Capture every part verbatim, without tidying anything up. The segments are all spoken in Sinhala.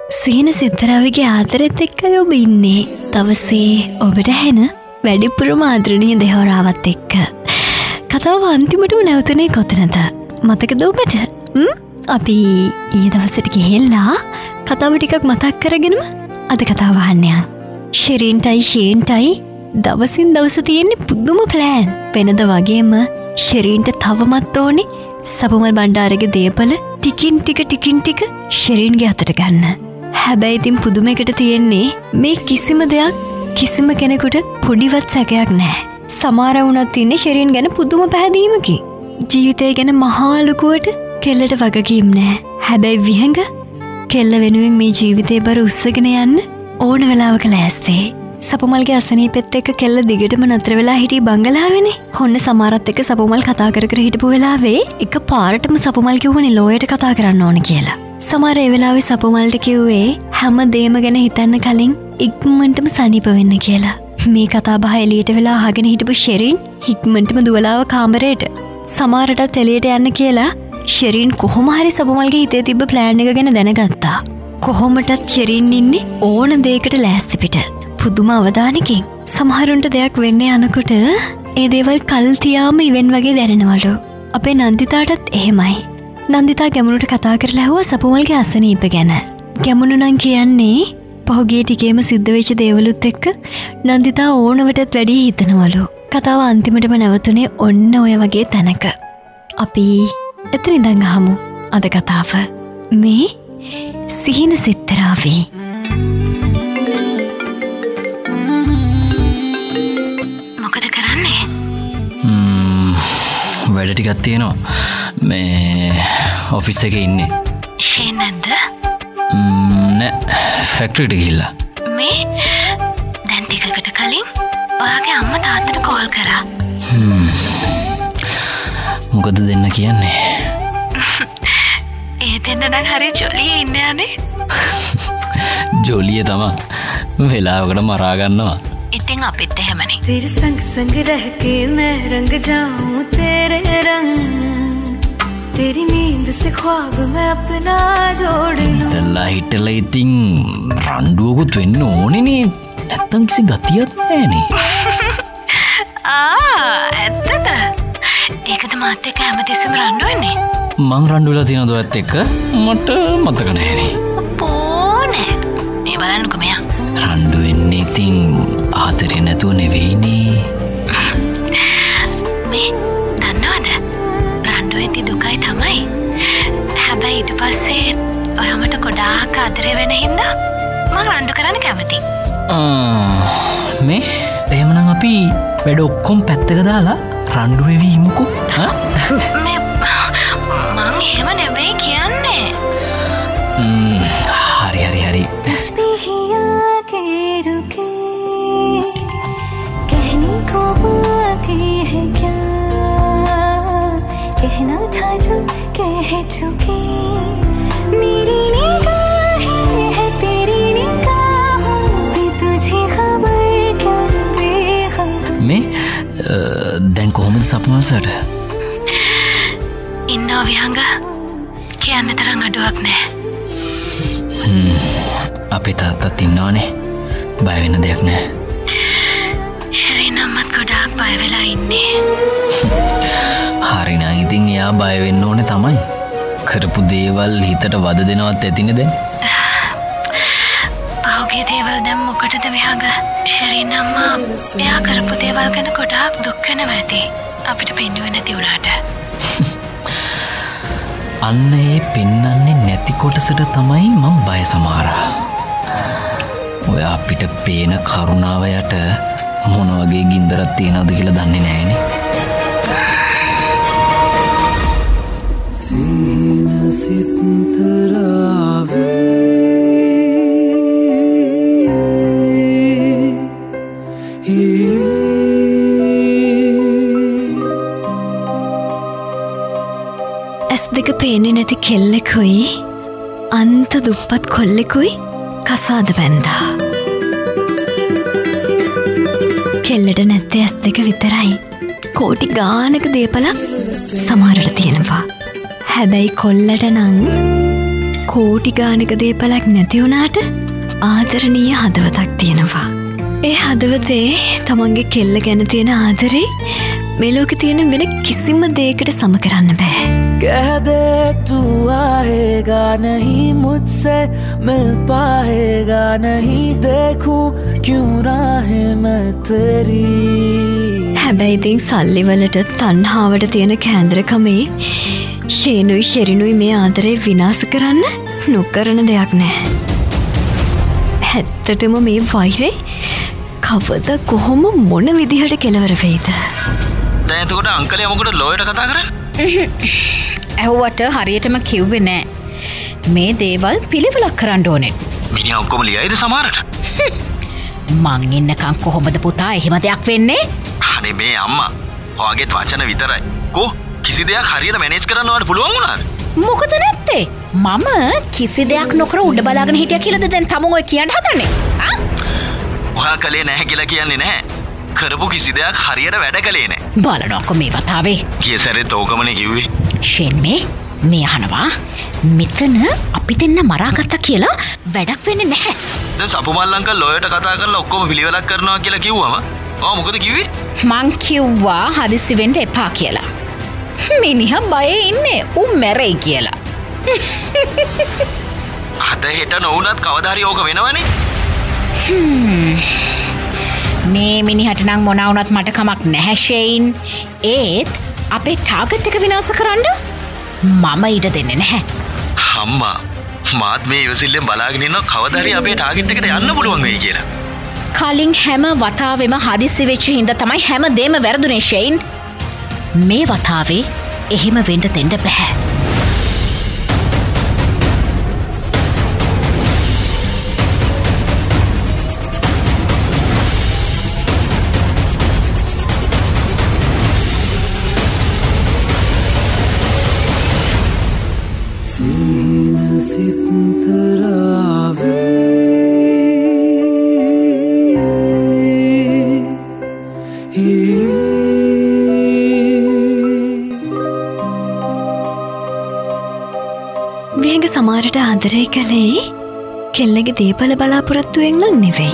සීන සිත්තරාවගේ ආදරෙත් එක්කයි ඔබ ඉන්නේ. දවසේ ඔබට හැන වැඩිපුරම ආදරණීය දෙහවරාවත් එක්ක. කතාව අන්තිමටම නැවතුනේ කොතනද? මතකද ඔබට? අපි ඊ දවසට ගිහිල්ලා කතාව ටිකක් මතක් කරගෙනම අද කතාව අහන්න යන්. ෂෙරින්ටයි ෂේන්ටයි දවසින් දවස තියෙන්නේ පුදුම ප්ලෑන්. වෙනද වගේම ෂෙරින්ට තවමත් ඕනේ සපුමල් බණ්ඩාරගේ දේපල ටිකින් ටික ටිකින් ටික ෂෙරින්ගේ අතට ගන්න. හැබැයි ඉතින් පුදුමයකට තියෙන්නේ මේ කිසිම දෙයක් කිසිම කෙනෙකුට පොඩිවත් සැකයක් නැහැ. සමහර වුණත් ඉන්නේ ෂෙරින් ගැන පුදුම පැහැදීමකින්. ජීවිතය ගැන මහා ලොකුවට කෙල්ලට වගකීම් නැහැ. හැබැයි විහඟ කෙල්ල වෙනුවෙන් මේ ජීවිතේ බර උස්සගෙන යන්න ඕන වෙලාවක ලෑස්තේ. සපුමල්ගේ අසනීපෙත් එක්ක කෙල්ල දිගටම නතර වෙලා හිටිය බංගලාවේනේ. හොන්න සමහරත් එක්ක සපුමල් කතා කර කර හිටපු වෙලාවේ එක පාරටම සපුමල් කිව්වනේ ලෝයට කතා කරන්න ඕන කියලා. සමහර ඒ වෙලාවේ සපුමල්ට කිව්වේ හැම දෙයක්ම ගැන හිතන්න කලින් ඉක්මනටම සනීප වෙන්න කියලා. මේ කතා බහ එළියට වෙලා අහගෙන හිටපු ෂෙරින් ඉක්මනටම දුවලාව කාමරේට. සමහරටත් එළියට යන්න කියලා ෂෙරින් කොහොම හරි සපුමල්ගේ හිතේ තිබ්බ ප්ලෑන් එක ගැන දැනගත්තා. කොහොමටත් ෂෙරින් ඉන්නේ ඕන දෙයකට ලෑස්ති පිට. පුදුම අවධානයකින්. සමහරුන්ට දෙයක් වෙන්න යනකොට ඒ දේවල් කල් තියාම ඉවෙන් වගේ දැනෙනවලු. අපේ නන්දිතාටත් එහෙමයි. නන්දිතා ගැමුණුට කතා කරලා ඇහුවා සපුමල්ගේ අසනීප ගැන. ගැමුණු නම් කියන්නේ පහුගිය ටිකේම සිද්ධ වෙච්ච දේවලුත් එක්ක නන්දිතා ඕනවටත් වැඩි හිතනවලු. කතාව අන්තිමටම නැවතුනේ ඔන්න ඔය වගේ තැනක. අපි එතන ඉඳන් අහමු අද කතාව. මේ සිහින සිත්තරාවේ. වැඩ ටිකක් තියෙනවා. මේ ඔෆිස් එකේ ඉන්නේ. ෂේන් නැද්ද? නෑ ෆැක්ටරියට ගිහිල්ලා. මේ දැන් ටිකකට කලින් ඔයාගේ අම්මා තාත්තට කෝල් කරා. මොකද දෙන්න කියන්නේ? ඒ දෙන්න නම් හරි ජොලියේ ඉන්නේ අනේ. ජොලිය තමයි. වෙලාවකට මරා ගන්නවා. ඉතින් අපිත් එහෙමනේ. तेरे संग संग रह के मैं रंग जाऊं तेरे रंग तेरी नींद से ख्वाब मैं अपना जोड़ लूं. තලා හිටලා ඉතින් රණ්ඩුවකුත් වෙන්න ඕනේ නේ. නැත්තම් කිසි ගතියක් නැහැනේ. ආ ඇත්තද? ඒකද මාත් එක්ක හැමතිස්සෙම රණ්ඩු වෙන්නේ? මං රණ්ඩු වෙලා තියෙනවද ඔයත් එක්ක? මට මතක නැහැනේ. පෝනේ. මේ බලන්නකෝ මෙයා. රණ්ඩු වෙන්නේ ඉතින් ආදරේ නැතුව නෙවෙයිනේ. මේ දන්නවද? රණ්ඩු වෙද්දි දුකයි තමයි. හැබැයි ඊට පස්සේ ඔයාමට ගොඩාක් ආදරේ වෙන හින්දා මම රණ්ඩු කරන්න කැමතියි. ආ මේ එහෙමනම් අපි වැඩ ඔක්කොම පැත්තක දාලා රණ්ඩු වෙවි ඉමුකෝ. හා? මේ මං එහෙම නෙවෙයි කියන්නේ. ම්ම් හරි හරි හරි. कहना था जो कह चुकी मेरी निगाहें है तेरी निगाहों भी तुझे खबर क्या बेखबर. මේ දැන් කොහොමද සපුමල් සර්? ඉන්නවා විහඟ. කියන්න තරම් අඩුවක් නැහැ. හ්ම් අපේ තාත්තත් ඉන්නවනේ. බය වෙන්න දෙයක් නැහැ. ෂෙරින් අම්මත් ගොඩාක් බය වෙලා ඉන්නේ. හරි නං ඉතින් එයා බය වෙන්න ඕනේ තමයි. කරපු දේවල් හිතට වද දෙනවත් ඇතිනේ දැන්. පහුගිය දේවල් දැන් මොකටද විහඟ? ෂෙරින් අම්මා එයා කරපු දේවල් ගැන ගොඩාක් දුක් වෙනවා ඇති. අපිට පෙන්නුවේ නැති වුණාට. අන්න ඒ පෙන්වන්නේ නැති කොටසට තමයි මම බය සමහරා. ඔය අපිට පේන කරුණාව යට මොන වගේ ගින්දරක් තියෙනවද කියලා දන්නේ නැහැනේ. සීන සිත්තරාවේ ඇස් දෙක පේන්නේ නැති කෙල්ලෙකුයි අන්ත දුප්පත් කොල්ලෙකුයි කසාද බැන්දා. කෙල්ලට නැත්තේ ඇස් දෙක විතරයි. කෝටි ගානක දේපලක් සමහරට තියෙනවා. හැබැයි කොල්ලට නම් කෝටි ගානක දේපලක් නැති වුණාට ආදරණීය හදවතක් තියෙනවා. ඒ හදවතේ තමන්ගේ කෙල්ල ගැන තියෙන ආදරේ මේ ලෝකේ තියෙන වෙන කිසිම දෙයකට සම කරන්න බෑ. कह दे तू आएगा नहीं मुझसे मिल पाएगा नहीं देखूं क्यों राहें मैं तेरी. හැබැයි ඉතින් සල්ලි වලට තණ්හාවට තියෙන කේන්ද්‍රකමේ ෂේනුයි ෂෙරිනුයි මේ ආදරේ විනාශ කරන්න නොකරන දෙයක් නෑ. ඇත්තටම මේ වෛරේ කවද කොහොම මොන විදිහට කෙලවර වෙයිද? දැන් එතකොට අංකලයා මොකටද ලෝයට කතා කරන්නේ? ඇහුවට හරියටම කිව්වේ නෑ. මේ දේවල් පිළිවෙලක් කරන්න ඕනේ. මිනිහා ඔක්කොම ලියයිද සමහරට? මං ඉන්නකම් කොහොමද පුතා එහෙම දෙයක් වෙන්නේ? අනේ මේ අම්මා ඔයාගේත් වචන විතරයි. කො කිසි දෙයක් හරියට මැනේජ් කරන්න ඔයාලට පුළුවන් වුණාද? මොකද නැත්තේ? මම කිසි දෙයක් නොකර උඩ බලාගෙන හිටියා කියලාද දැන් තමුන් ඔය කියන්න හදන්නේ? ආ? ඔයා කලේ නැහැ කියලා කියන්නේ නැහැ. කරපු කිසි දෙයක් හරියට වැඩ කළේ නැහැ. බලනකො මේ වතාවේ. කී සැරේත් ඕකමනේ කිව්වේ. ෂෙන් මේ මේ අහනවා මෙතන අපි දෙන්න මරාගත්තා කියලා වැඩක් වෙන්නේ නැහැ. දැන් සපුමල් අංකල් ලෝයට කතා කරලා ඔක්කොම පිළිවෙලක් කරනවා කියලා කිව්වම ඔයා මොකද කිව්වේ? මං කිව්වා හදිස්සි වෙන්න එපා කියලා. මිනිහා බයේ ඉන්නේ ඌ මැරෙයි කියලා. අද හෙට නොවුනත් කවදා හරි ඕක වෙනවනේ. මේ මිනිහට නම් මොනා වුණත් මට කමක් නැහැ ෂෙයින්. ඒත් අපේ ටාගට් එක විනාශ කරන්න මම ඊට දෙන්නේ නැහැ. අම්මා මාත් මේ ඉවසිල්ලෙන් බලාගෙන ඉන්නවා කවදා හරි අපේ ටාගට් එකට යන්න පුළුවන් වෙයි කියලා. කලින් හැම වතාවෙම හදිස්සි වෙච්ච හින්දා තමයි හැම දෙම වැරදුනේ ෂෙයින්. මේ වතාවේ එහෙම වෙන්න දෙන්න බෑ. විහඟ සමහරට ආදරය කළේ කෙල්ලගේ දේපල බලාපොරොත්තුවෙන් නම් නෙවෙයි.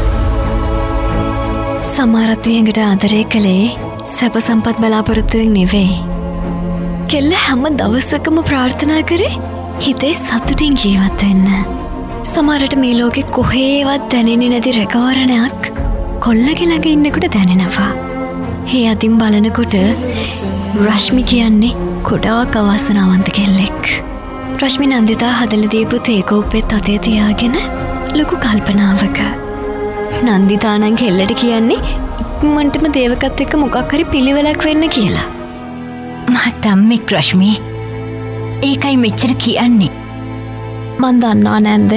සමහරත් විහඟට ආදරය කළේ සැප සම්පත් බලාපොරොත්තුවෙන් නෙවෙයි. කෙල්ල හැම දවසකම ප්‍රාර්ථනා කරේ හිතේ සතුටින් ජීවත් වෙන්න. සමහරට මේ ලෝකෙ කොහේවත් දැනෙන්නේ නැති රැකවරණයක් කොල්ලගේ ළඟ ඉන්නකොට දැනෙනවා. ඒ අතින් බලනකොට රශ්මි කියන්නේ ගොඩාක් අවාසනාවන්ත කෙල්ලෙක්. රශ්මි නන්දිතා හදලා දීපු තේකෝප්පෙත් අතේ තියාගෙන ලොකු කල්පනාවක. නන්දිතා නම් කෙල්ලට කියන්නේ ඉක්මනටම දේවකත් එක්ක මොකක් හරි පිළිවෙලක් වෙන්න කියලා. මහත්තම්මෙක් රශ්මි ඒකයි මෙච්චර කියන්නේ. මන් දන්නවා නැන්ද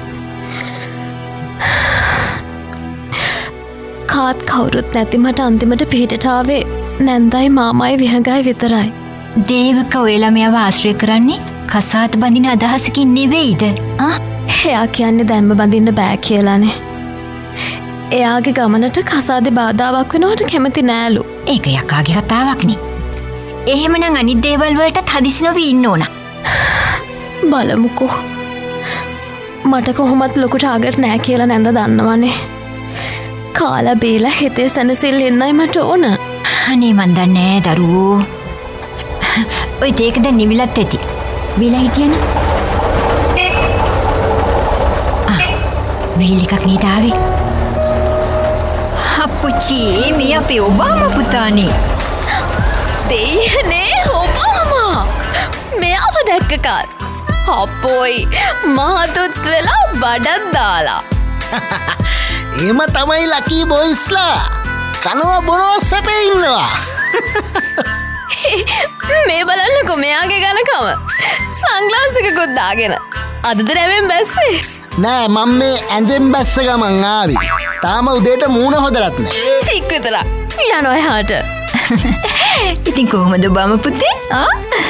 කාත් කවුරුත් නැති මට අන්තිමට පිහිටටාවේ නැන්දයි මාමයි විහඟයි විතරයි. දේවක ඔයලා මෙයාව ආශ්‍රය කරන්නේ කසාද බඳින අදහසකින් නෙවෙයිද? එයා කියන්නේ දැම්ම බඳින්න බෑ කියලානේ. එයාගේ ගමනට කසාදේ බාධාවක් වෙනවට කැමති නෑලු. ඒක යකාගේ කතාවක්නේ. එහෙමනම් අනිත් දේවල් වලටත් හදිසි නොවී ඉන්න ඕන. බලමුකෝ. මට කොහොමත් ලොකු ටාගට් නෑ කියලා නැන්ද දන්නවනේ. කාලා බීලා හිතේ සැනසෙල්ල ඉන්නයි මට ඕන. අනේ මන් දන්නේ නෑ දරුවෝ. ඔය තේක දැන් නිවිලත් ඇති. විලා හිටියන. ආ විල් එකක් නේද ආවේ. අප්පුච්චි මේ අපේ ඔබාම පුතානේ. දෙයනේ ඔබාමා. මෙයාව දැක්කකාත්. අපෝයි මහතුත් වෙලා බඩක් දාලා. එහෙම තමයි ලකී බොයිස්ලා. කනවා බොනවා සැපේ ඉන්නවා. මේ බලන්නකො මෙයාගේ ගණකම. සංග්ලාසිකකුත් දාගෙන. අදද නැවෙන් බැස්සේ. නෑ මම මේ ඇඳෙන් බැස්ස ගමන් ආවි. තාම උදේට මූණ හොදලත් නෑ. ටික විතර. යනවා එහාට. ඉතින් කොහොමද බාම පුතේ? ආ?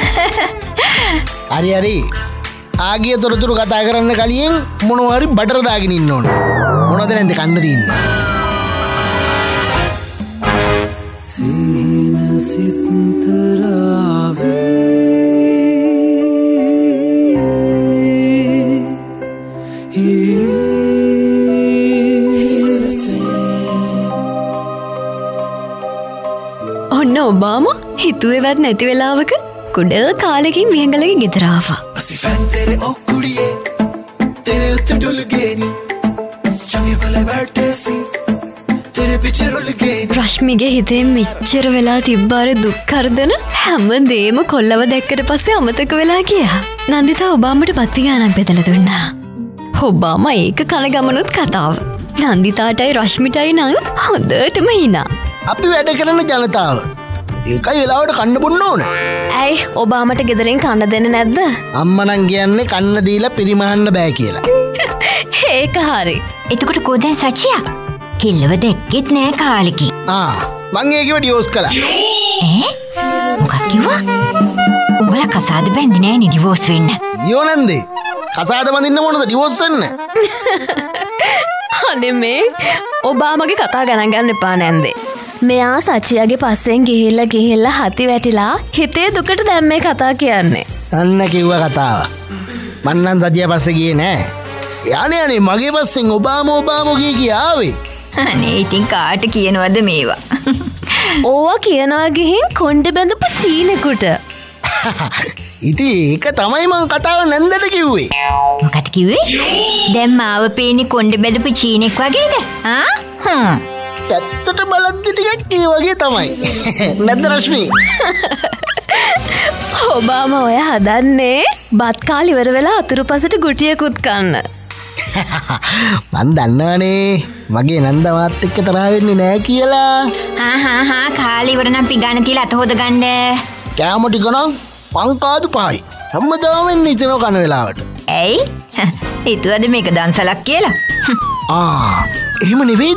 හරි හරි. ආගිය තොරතුරු කතා කරන්න කලින් මොනවා හරි බටර් දාගෙන ඉන්න ඕන. මොනවද නැන්ද කන්න තියෙන්නේ? සීන සිතරාවේ ඔබාම හිතුවේවත් නැති වෙලාවක කුඩ කාලෙකින් විහංගලගේ ගෙදරාවා. රශ්මිගේ හිතේ මෙච්චර වෙලා තිබ්බාර දුක්කර්දන හැම දේම කොල්ලව දැක්කට පස්සේ අමතක වෙලා ගියා. නන්දිතා ඔබාමට බත් පිඟානක් බෙදලා දුන්නා. ඔබාම ඒක කන ගමනුත් කතාව. නන්දිතාටයි රශ්මිටයි නම් හොඳටම හිනා. අපි වැඩ කරන ජනතාව ඒකයි වෙලාවට කන්න බොන්න ඕන. ඇයි ඔබාමට ගෙදරින් කන්න දෙන්න නැද්ද? අම්මා නම් කියන්නේ කන්න දීලා පිරිමහන්න බෑ කියලා. ඒක හරි. එතකොට කොහෙන් සචියා? කිල්ලව දැක්කෙත් නෑ කාලෙකි. ආ මං ඒකව ඩිවෝස් කළා. ඈ මොකක් කිව්වා? උඹලා කසාද බැඳි නෑනේ ඩිවෝස් වෙන්න. යෝ නන්දේ කසාද බඳින්න මොනද ඩිවෝස් වෙන්න? අනේ මේ ඔබාමගේ කතා ගණන් ගන්න එපා නැන්දේ. මෙයා සච්චියාගේ පස්සෙන් ගිහිල්ලා ගිහිල්ලා හති වැටිලා හිතේ දුකට දැන් මේ කතා කියන්නේ. අන්න කිව්ව කතාව. මං නම් සච්චියා පස්සේ ගියේ නෑ. යانے යانے මගේ පස්සෙන් ඔබාම ඔබාම ගිය කියාවේ. අනේ ඉතින් කාට කියනවද මේවා? ඕවා කියනවා ගිහින් කොණ්ඩේ බැඳපු චීනෙකුට. ඉතින් ඒක තමයි මං කතාව නැන්දට කිව්වේ. මොකක්ද කිව්වේ? දැන් මාව පේන්නේ කොණ්ඩේ බැඳපු චීනෙක් වගේද? ආ? හ්ම්. ඇත්තට බලද්දි ටිකක් ඒ වගේ තමයි. නැද්ද රශ්මි? ඔබාම ඔය හදන්නේ බත් කාලි ඉවර වෙලා අතුරුපසට ගුටියකුත් කන්න. මන් දන්නවනේ මගේ නන්ද මාත් එක්ක තරහ වෙන්නේ නෑ කියලා. හා හා හා කාලේ ඉවර නම් පිඟාන තියලා අත හොද ගන්න. කෑම ටික නම් පංකාදු පහයි. හැමදාම එන්නේ ඉතන කන වෙලාවට. ඇයි? හිතුවද මේක දන්සලක් කියලා? ආ එහෙම නෙවෙයිද?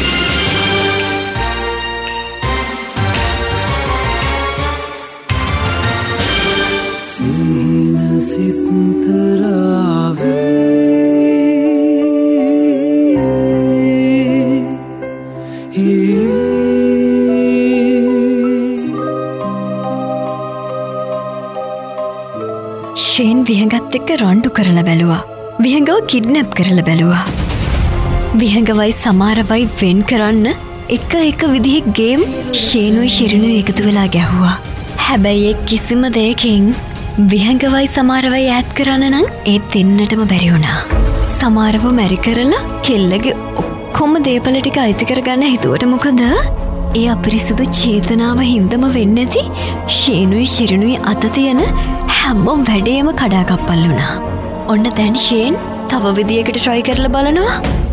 ෂේන් විහඟත් එක්ක රණ්ඩු කරලා බැලුවා. විහඟව කිඩ්නැප් කරලා බැලුවා. විහඟවයි සමාරවයි වෙන් කරන්න එක එක විදිහේ ගේම් ෂේනුයි ශිරිනුයි එකතු වෙලා ගැහුවා. හැබැයි ඒ කිසිම දෙයකින් විහඟවයි සමාරවයි ඈත් කරන්න නම් ඒ දෙන්නටම බැරි වුණා. සමාරව මැරි කරලා කෙල්ලගේ ඔක්කොම දේපල ටික අයිති කරගන්න හිතුවට මොකද? ඒ අපිරිසුදු චේතනාව හින්දම වෙන්නේ නැති ෂේනුයි ශිරිනුයි අත තියෙන හැම වැඩේම කඩාකප්පල් වුණා. ඔන්න දැන් ෂේන් තව විදියකට try කරලා බලනවා.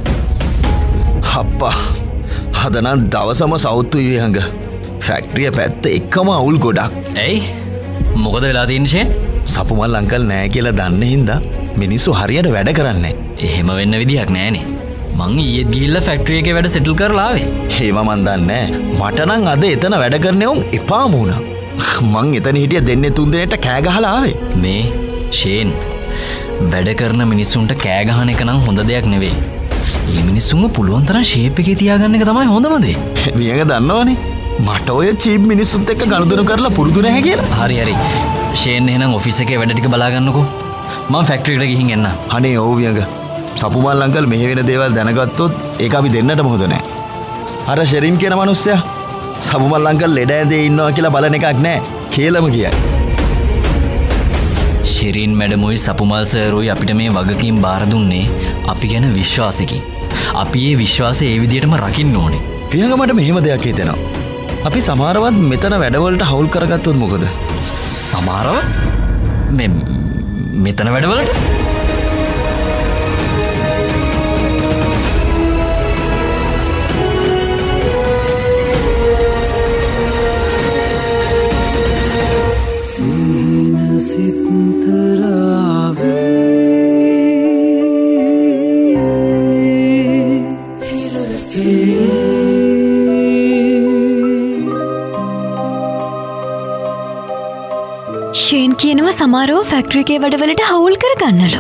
අප්පා හදනම් දවසම සෞතුයි විහඟ. ෆැක්ටරිය පැත්ත එකම අවුල් ගොඩක්. ඇයි? මොකද වෙලා තියෙන්නේ ෂේන්? සපුමල් අංකල් නෑ කියලා දන්න හින්දා මිනිස්සු හරියට වැඩ කරන්නේ. එහෙම වෙන්න විදියක් නෑනේ. මං ඊයේත් ගිහිල්ලා ෆැක්ටරි එකේ වැඩ සෙටල් කරලා ආවේ. ඒව මන් දන්නේ නෑ. මට නම් අද එතන වැඩ කරන්නේ උන් එපාම වුණා. මං එතන හිටිය දෙන්නේ තුන් දෙනෙක්ට කෑ ගහලා ආවේ. මේ ෂේන් වැඩ කරන මිනිස්සුන්ට කෑ ගහන එක නම් හොඳ දෙයක් නෙවෙයි. මේ මිනිස්සුන්ව පුළුවන් තරම් ෂේප් එකේ තියාගන්න එක තමයි හොඳම දේ. මේක දන්නවනේ. මට ඔය චීප් මිනිස්සුන්ට එක්ක ගනුදෙනු කරලා පුරුදු නැහැ කියලා. හරි හරි. ෂේන් එහෙනම් ඔෆිස් එකේ වැඩ ටික බලා ගන්නකෝ. මම ෆැක්ටරි එකට ගිහින් එන්න. අනේ ඔව් වියඟ. සපුමල් අංකල් මෙහෙ වෙන දේවල් දැනගත්තොත් ඒක අපි දෙන්නටම හොඳ නැහැ. අර ෂෙරින් කියන මිනිස්සයා සපුමල් අංකල් ලෙඩ ඇඳේ ඉන්නවා කියලා බලන එකක් නැහැ. කියලාම කියයි. ෂෙරින් මැඩමුයි සපුමල් සර්රුයි අපිට මේ වගකීම් බාර දුන්නේ අපි ගැන විශ්වාසකින්. අපි ඒ විශ්වාසය ඒ විදිහටම රකින්න ඕනේ. වියඟ මට මෙහෙම දෙයක් හිතෙනවා. අපි සමහරවත් මෙතන වැඩවලට හවුල් කරගත්තොත් මොකද? සමහරව මේ මෙතන වැඩවලට ෂේන් කියනවා සමාරෝ ෆැක්ටරි එකේ වැඩවලට හවුල් කරගන්නලු.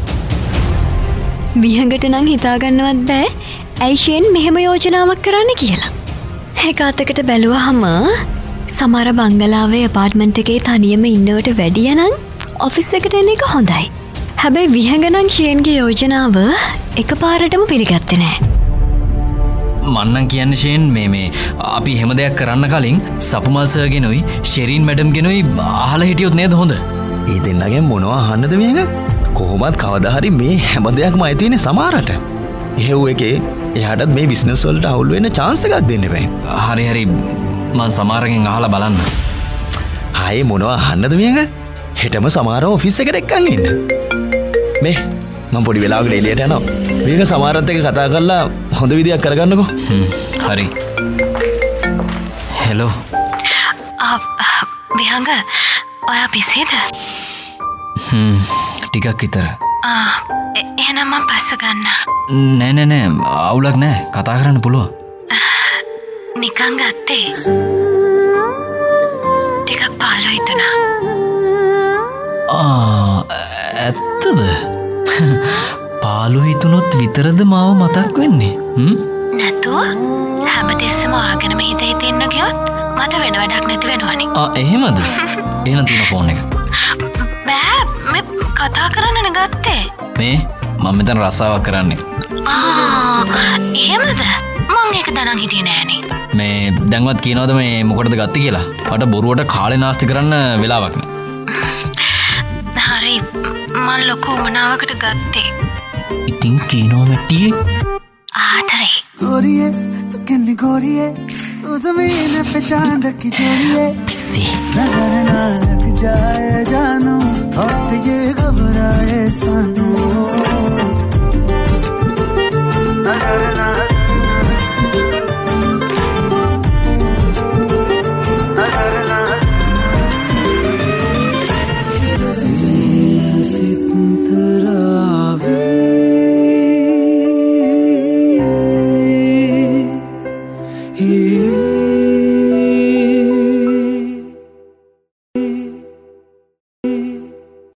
විහඟට නම් හිතාගන්නවත් බෑ ඇයි ෂේන් මෙහෙම යෝජනාවක් කරන්න කියලා. ඒක අතකට බැලුවහම සමහර බංගලාවේ අපාර්ට්මන්ට් එකේ තනියම ඉන්නවට වැඩිය නම් ඔෆිස් එකට එන එක හොඳයි. හැබැයි විහඟ නම් ෂේන්ගේ යෝජනාව එකපාරටම පිළිගත්තේ නෑ. මන්නම් කියන්න ෂේන් මේ මේ අපි හෙම දෙයක් කරන්න කලින් සපුමල්සගෙනුයි ශෙරීන් මැඩම් ගෙනුයි අහල හිටියොත් නේද හොඳ ඒ දෙන්නගෙන් මොනවා අහන්නද මේක කොහොමත් කවදාහරි මේ හැම දෙයක්ම අයිතිනේ සමාරට එහෙව් එකේ එයාටත් මේ බිස්නස් වලට අවුල් වෙන්න chance එකක් දෙන්න බෑ හරි හරි මං සමාරගෙන් අහලා බලන්න ආයේ මොනවා අහන්නද මේක හෙටම සමාර ඔෆිස් එකට එක්කන් එන්න මේ මම පොඩි වෙලාවකට එළියට යනවා මේක සමාරත් එක්ක කතා කරලා හොඳ විදියක් කරගන්නකෝ හරි හෙලෝ විහංග ඔයා බිසිද ටිකක් විතර එහෙනම් මම පස්ස ගන්න නෑ නෑ නෑ අවුලක් නෑ කතා කරන්න පුළුවන් නිකන් ගත්තේ ටිකක් පාළු හිතුණා ඇත්තද පාළු හිතුනොත් විතරද මාව මතක් වෙන්නේ නැතුව හැමතිස්සම ආගෙනම හිත හිතෙන්න ගියොත් මට වෙන වැඩක් නැති වෙනවනේ එහෙමද එහෙනම් තියෙන ෆෝන් එක බෑ මේ කතා කරන්න ගත්තේ මේ මම මෙතන රස්සාවක් කරන්නේ එහෙමද මං ඒක දැනන් හිටියේ නෑනේ මේ දැන්වත් කියනවද මේ මොකටද ගත්තේ කියලා මට බොරුවට කාලේ නාස්ති කරන්න වෙලාවක් නෑ හරි මං ලොකු උමනාවකට ගත්තේ ඉතින් කියනවා මැට්ටියේ ආදරේ गोरिये तू किन्नी गोरिये तू ज़मीन पे चांद की जोड़िये नजर ना लग जाए जानू थोट ये घबराए सानू नजर ना नजर ना सितरावे He